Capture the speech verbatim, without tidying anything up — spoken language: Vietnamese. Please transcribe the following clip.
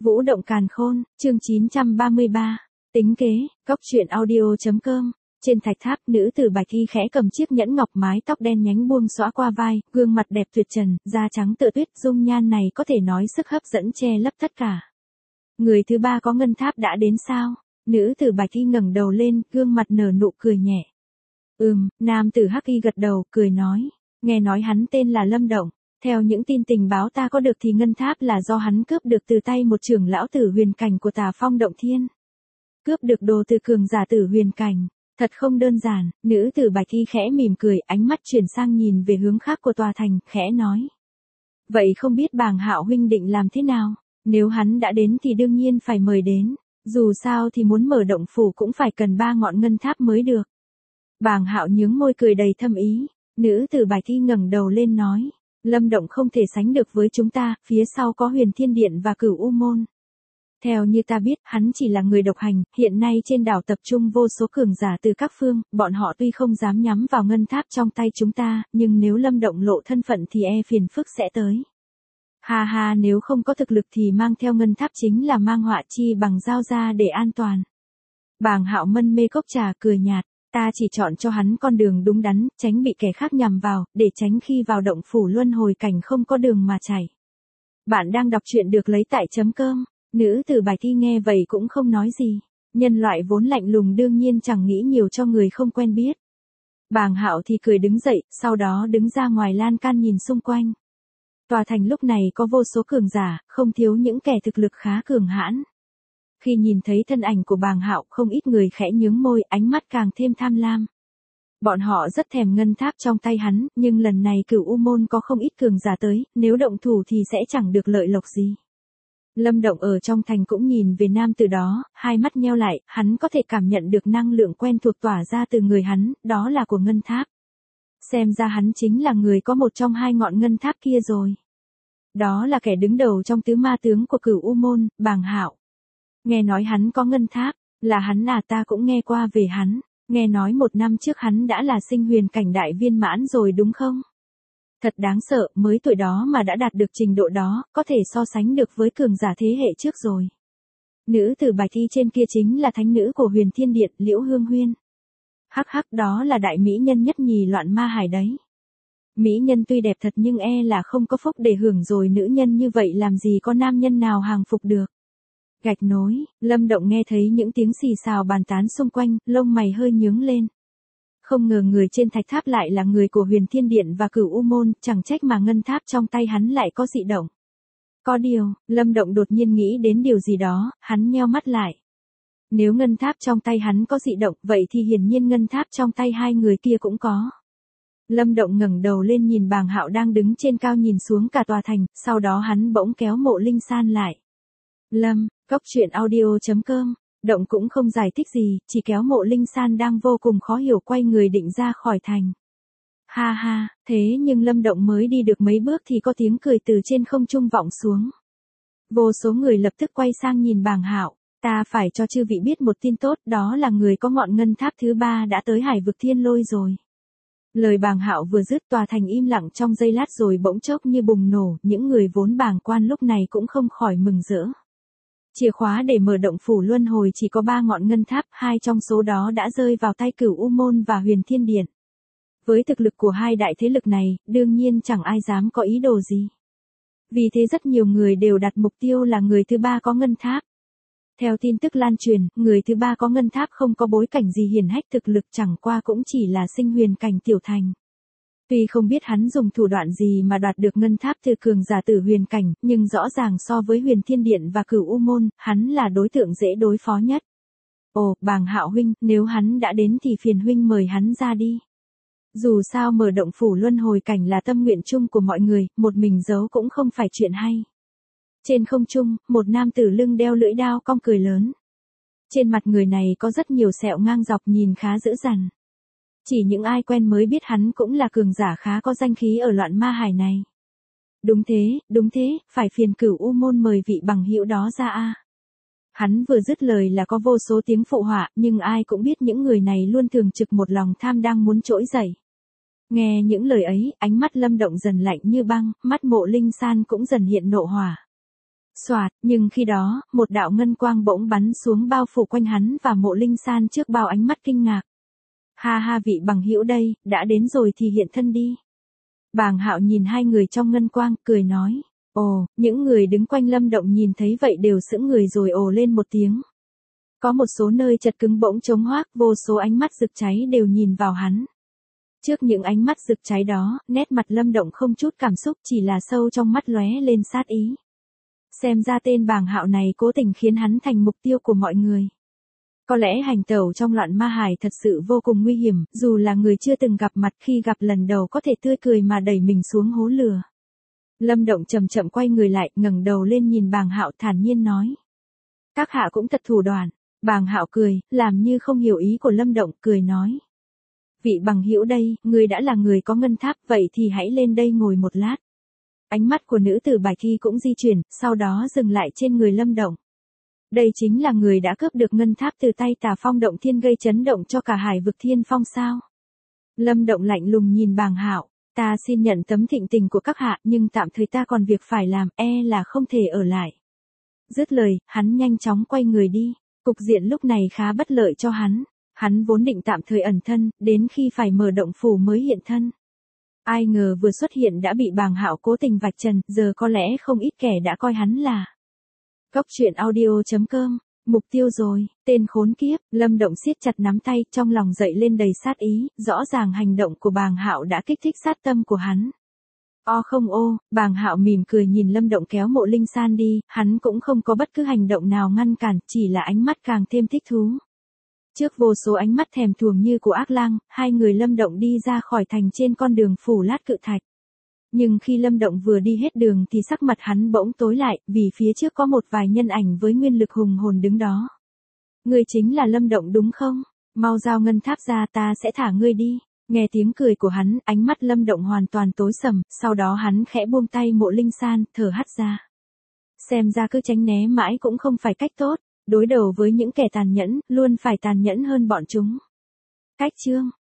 Vũ động càn khôn, chương chín trăm ba mươi ba. Tính kế, cóc truyện audio.com. Trên thạch tháp, nữ tử Bạch Y khẽ cầm chiếc nhẫn ngọc, mái tóc đen nhánh buông xõa qua vai, gương mặt đẹp tuyệt trần, da trắng tựa tuyết, dung nhan này có thể nói sức hấp dẫn che lấp tất cả. Người thứ ba có ngân tháp đã đến sao? Nữ tử Bạch Y ngẩng đầu lên, gương mặt nở nụ cười nhẹ. Ừm, nam tử Hắc Y gật đầu, cười nói. Nghe nói hắn tên là Lâm Động. Theo những tin tình báo ta có được thì ngân tháp là do hắn cướp được từ tay một trưởng lão tử huyền cảnh của Tà Phong Động Thiên. Cướp được đồ từ cường giả tử huyền cảnh, thật không đơn giản. Nữ tử Bạch Y khẽ mỉm cười, ánh mắt chuyển sang nhìn về hướng khác của tòa thành, khẽ nói. Vậy không biết Bàng Hạo huynh định làm thế nào? Nếu hắn đã đến thì đương nhiên phải mời đến, dù sao thì muốn mở động phủ cũng phải cần ba ngọn ngân tháp mới được. Bàng Hạo nhướng môi cười đầy thâm ý. Nữ tử Bạch Y ngẩng đầu lên nói. Lâm Động không thể sánh được với chúng ta, phía sau có Huyền Thiên Điện và Cửu U Môn. Theo như ta biết, hắn chỉ là người độc hành, hiện nay trên đảo tập trung vô số cường giả từ các phương, bọn họ tuy không dám nhắm vào ngân tháp trong tay chúng ta, nhưng nếu Lâm Động lộ thân phận thì e phiền phức sẽ tới. Ha ha, nếu không có thực lực thì mang theo ngân tháp chính là mang họa, chi bằng giao ra để an toàn. Bàng Hạo mân mê cốc trà cười nhạt. Ta chỉ chọn cho hắn con đường đúng đắn, tránh bị kẻ khác nhằm vào, để tránh khi vào động phủ luân hồi cảnh không có đường mà chảy. Bạn đang đọc truyện được lấy tại chấm cơm. Nữ tử Bạch Y nghe vậy cũng không nói gì. Nhân loại vốn lạnh lùng đương nhiên chẳng nghĩ nhiều cho người không quen biết. Bàng Hạo thì cười đứng dậy, sau đó đứng ra ngoài lan can nhìn xung quanh. Tòa thành lúc này có vô số cường giả, không thiếu những kẻ thực lực khá cường hãn. Khi nhìn thấy thân ảnh của Bàng Hạo, không ít người khẽ nhướng môi, ánh mắt càng thêm tham lam. Bọn họ rất thèm ngân tháp trong tay hắn, nhưng lần này Cửu U Môn có không ít cường giả tới, nếu động thủ thì sẽ chẳng được lợi lộc gì. Lâm Động ở trong thành cũng nhìn về nam tử đó, hai mắt nheo lại, hắn có thể cảm nhận được năng lượng quen thuộc tỏa ra từ người hắn, đó là của ngân tháp. Xem ra hắn chính là người có một trong hai ngọn ngân tháp kia rồi. Đó là kẻ đứng đầu trong tứ ma tướng của Cửu U Môn, Bàng Hạo. Nghe nói hắn có ngân tháp, là hắn à, ta cũng nghe qua về hắn, nghe nói một năm trước hắn đã là sinh huyền cảnh đại viên mãn rồi đúng không? Thật đáng sợ, mới tuổi đó mà đã đạt được trình độ đó, có thể so sánh được với cường giả thế hệ trước rồi. Nữ tử Bạch Y trên kia chính là thánh nữ của Huyền Thiên Điện, Liễu Hương Huyên. Hắc hắc, đó là đại mỹ nhân nhất nhì loạn ma hải đấy. Mỹ nhân tuy đẹp thật nhưng e là không có phúc để hưởng rồi, nữ nhân như vậy làm gì có nam nhân nào hàng phục được. Gạch nối, Lâm Động nghe thấy những tiếng xì xào bàn tán xung quanh, lông mày hơi nhướng lên. Không ngờ người trên thạch tháp lại là người của Huyền Thiên Điện và Cửu U Môn, chẳng trách mà ngân tháp trong tay hắn lại có dị động. Có điều, Lâm Động đột nhiên nghĩ đến điều gì đó, hắn nheo mắt lại. Nếu ngân tháp trong tay hắn có dị động, vậy thì hiển nhiên ngân tháp trong tay hai người kia cũng có. Lâm Động ngẩng đầu lên nhìn Bàng Hạo đang đứng trên cao nhìn xuống cả tòa thành, sau đó hắn bỗng kéo Mộ Linh San lại. Lâm, cóc truyện audio.com, Động cũng không giải thích gì, chỉ kéo Mộ Linh San đang vô cùng khó hiểu quay người định ra khỏi thành. Ha ha, thế nhưng Lâm Động mới đi được mấy bước thì có tiếng cười từ trên không trung vọng xuống. Vô số người lập tức quay sang nhìn Bàng Hạo, ta phải cho chư vị biết một tin tốt, đó là người có ngọn ngân tháp thứ ba đã tới Hải Vực Thiên Lôi rồi. Lời Bàng Hạo vừa dứt, tòa thành im lặng trong giây lát rồi bỗng chốc như bùng nổ, những người vốn bàng quan lúc này cũng không khỏi mừng rỡ. Chìa khóa để mở động phủ luân hồi chỉ có ba ngọn ngân tháp, hai trong số đó đã rơi vào tay Cửu U Môn và Huyền Thiên Điện. Với thực lực của hai đại thế lực này, đương nhiên chẳng ai dám có ý đồ gì. Vì thế rất nhiều người đều đặt mục tiêu là người thứ ba có ngân tháp. Theo tin tức lan truyền, người thứ ba có ngân tháp không có bối cảnh gì hiển hách, thực lực chẳng qua cũng chỉ là sinh huyền cảnh tiểu thành. Tuy không biết hắn dùng thủ đoạn gì mà đoạt được ngân tháp từ cường giả tử huyền cảnh, nhưng rõ ràng so với Huyền Thiên Điện và Cửu U Môn, hắn là đối tượng dễ đối phó nhất. Ồ, Bàng Hạo huynh, nếu hắn đã đến thì phiền huynh mời hắn ra đi. Dù sao mở động phủ luân hồi cảnh là tâm nguyện chung của mọi người, một mình giấu cũng không phải chuyện hay. Trên không trung, một nam tử lưng đeo lưỡi đao cong cười lớn. Trên mặt người này có rất nhiều sẹo ngang dọc nhìn khá dữ dằn. Chỉ những ai quen mới biết hắn cũng là cường giả khá có danh khí ở loạn ma hải này. Đúng thế, đúng thế, phải phiền Cửu U Môn mời vị bằng hữu đó ra a. Hắn vừa dứt lời là có vô số tiếng phụ họa, nhưng ai cũng biết những người này luôn thường trực một lòng tham đang muốn trỗi dậy. Nghe những lời ấy, ánh mắt Lâm Động dần lạnh như băng, mắt Mộ Linh San cũng dần hiện nộ hỏa. Soạt, nhưng khi đó, một đạo ngân quang bỗng bắn xuống bao phủ quanh hắn và Mộ Linh San trước bao ánh mắt kinh ngạc. Ha ha, vị bằng hữu đây, đã đến rồi thì hiện thân đi. Bàng Hạo nhìn hai người trong ngân quang, cười nói. Ồ, những người đứng quanh Lâm Động nhìn thấy vậy đều sững người rồi ồ lên một tiếng. Có một số nơi chật cứng bỗng trống hoác, vô số ánh mắt rực cháy đều nhìn vào hắn. Trước những ánh mắt rực cháy đó, nét mặt Lâm Động không chút cảm xúc, chỉ là sâu trong mắt lóe lên sát ý. Xem ra tên Bàng Hạo này cố tình khiến hắn thành mục tiêu của mọi người. Có lẽ hành tẩu trong loạn ma hải thật sự vô cùng nguy hiểm, dù là người chưa từng gặp mặt, khi gặp lần đầu có thể tươi cười mà đẩy mình xuống hố lửa. Lâm Động chậm chậm quay người lại, ngẩng đầu lên nhìn Bàng Hạo thản nhiên nói. Các hạ cũng thật thủ đoạn. Bàng Hạo cười, làm như không hiểu ý của Lâm Động, cười nói. Vị bằng hữu đây, ngươi đã là người có ngân tháp, vậy thì hãy lên đây ngồi một lát. Ánh mắt của nữ tử Bạch Y cũng di chuyển, sau đó dừng lại trên người Lâm Động. Đây chính là người đã cướp được ngân tháp từ tay Tà Phong Động Thiên, gây chấn động cho cả hải vực Thiên Phong sao? Lâm Động lạnh lùng nhìn Bàng Hạo, ta xin nhận tấm thịnh tình của các hạ, nhưng tạm thời ta còn việc phải làm, e là không thể ở lại. Dứt lời, hắn nhanh chóng quay người đi. Cục diện lúc này khá bất lợi cho hắn. Hắn vốn định tạm thời ẩn thân, đến khi phải mở động phủ mới hiện thân. Ai ngờ vừa xuất hiện đã bị Bàng Hạo cố tình vạch trần, giờ có lẽ không ít kẻ đã coi hắn là Cốc truyện audio chấm com, mục tiêu rồi, tên khốn kiếp. Lâm Động siết chặt nắm tay, trong lòng dậy lên đầy sát ý, rõ ràng hành động của Bàng Hạo đã kích thích sát tâm của hắn. O không ô, Bàng Hạo mỉm cười nhìn Lâm Động kéo Mộ Linh San đi, hắn cũng không có bất cứ hành động nào ngăn cản, chỉ là ánh mắt càng thêm thích thú. Trước vô số ánh mắt thèm thuồng như của ác lang, hai người Lâm Động đi ra khỏi thành trên con đường phủ lát cự thạch. Nhưng khi Lâm Động vừa đi hết đường thì sắc mặt hắn bỗng tối lại, vì phía trước có một vài nhân ảnh với nguyên lực hùng hồn đứng đó. Ngươi chính là Lâm Động đúng không? Mau giao ngân tháp ra, ta sẽ thả ngươi đi. Nghe tiếng cười của hắn, ánh mắt Lâm Động hoàn toàn tối sầm, sau đó hắn khẽ buông tay Mộ Linh San, thở hắt ra. Xem ra cứ tránh né mãi cũng không phải cách tốt, đối đầu với những kẻ tàn nhẫn, luôn phải tàn nhẫn hơn bọn chúng. Cách chương